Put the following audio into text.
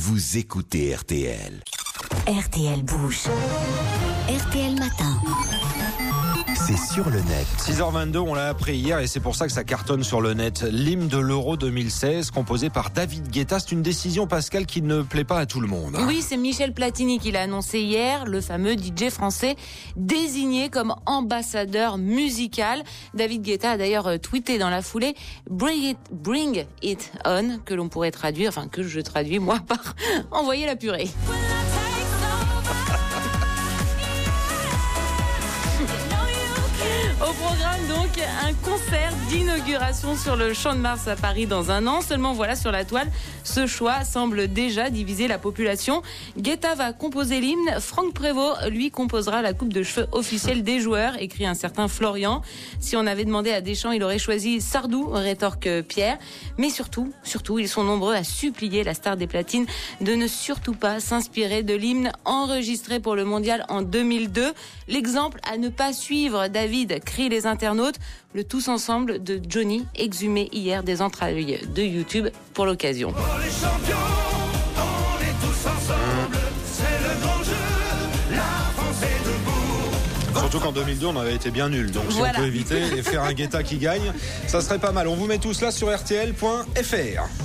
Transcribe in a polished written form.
vous écoutez RTL. RTL bouge. RTL matin. C'est sur le net. 6h22, on l'a appris hier et c'est pour ça que ça cartonne sur le net. L'hymne de l'Euro 2016, composé par David Guetta, c'est une décision, Pascal, qui ne plaît pas à tout le monde. Oui, c'est Michel Platini qui l'a annoncé hier, le fameux DJ français désigné comme ambassadeur musical. David Guetta a d'ailleurs tweeté dans la foulée « Bring it on », que l'on pourrait traduire, enfin que je traduis moi par « envoyer la purée ». Au programme donc un concert d'inauguration sur le Champ de Mars à Paris dans un an. Seulement voilà, sur la toile, ce choix semble déjà diviser la population. Guetta va composer l'hymne, Franck Prévost lui composera la coupe de cheveux officielle des joueurs, écrit un certain Florian. Si on avait demandé à Deschamps, il aurait choisi Sardou, rétorque Pierre. Mais surtout, ils sont nombreux à supplier la star des platines de ne surtout pas s'inspirer de l'hymne enregistré pour le mondial en 2002. L'exemple à ne pas suivre, David, crient les internautes. Le tous ensemble de Johnny, exhumé hier des entrailles de YouTube pour l'occasion. Oh les champions, on est tous ensemble, c'est le grand jeu, la France est debout. Surtout qu'en 2002, on avait été bien nuls. Donc si Voilà. on peut éviter et faire un Guetta qui gagne, ça serait pas mal. On vous met tout cela sur rtl.fr.